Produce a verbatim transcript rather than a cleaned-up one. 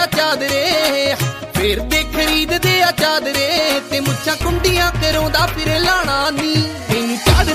ਚਾਦਰੇ ਫੇਰ ਦੇ ਖਰੀਦਦੇ ਆ ਚਾਦਰੇ ਤੇ ਮੁੱਛਾਂ ਕੁੰਡੀਆਂ ਕਰੋਂਦਾ ਫਿਰੇ ਲਾਣਾ ਨੀ ਤੈਨੂੰ ਚਾਦਰ